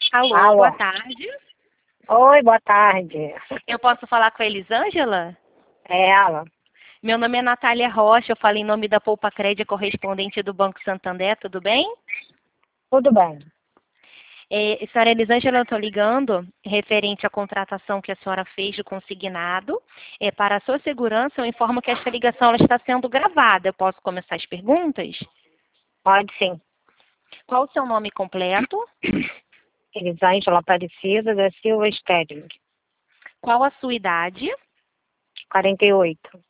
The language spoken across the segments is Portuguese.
Alô, Alô. boa tarde. Oi, boa tarde. Eu posso falar com a Elisângela? É ela. Meu nome é Natália Rocha, eu falo em nome da Poupa Crédito, correspondente do Banco Santander, tudo bem? Tudo bem. Senhora Elisângela, eu estou ligando referente à contratação que a senhora fez de consignado. Para a sua segurança, eu informo que esta ligação ela está sendo gravada. Eu posso começar as perguntas? Pode sim. Qual o seu nome completo? Elisângela Aparecida da Silva Stedling, Qual a sua idade? 48.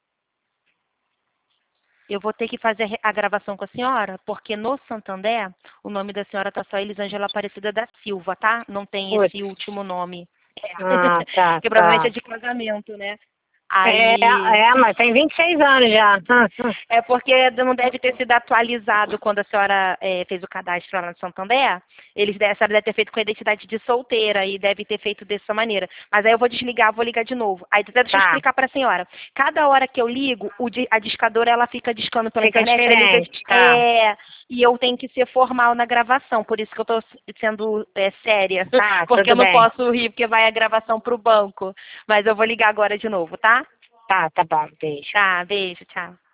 Eu vou ter que fazer a gravação com a senhora, porque no Santander, o nome da senhora está só Elisângela Aparecida da Silva, tá? Não tem Putz. esse último nome. Ah, tá, Que provavelmente é tá. de casamento, né? É, Aí, mas tem 26 anos já. é porque não deve ter sido atualizado quando a senhora fez o cadastro lá no Santander. A senhora deve ter feito com a identidade de solteira e deve ter feito dessa maneira. Mas aí eu vou desligar, vou ligar de novo. Aí deixa eu Tá, explicar para a senhora. Cada hora que eu ligo, a discadora ela fica discando pela fica internet, ela liga, diferente, tá. e eu tenho que ser formal na gravação, por isso que eu estou sendo séria. Tá, Porque eu tudo não bem. posso rir, porque vai a gravação para o banco. Mas eu vou ligar agora de novo, tá? Tá bom, beijo. Tá, beijo, tchau.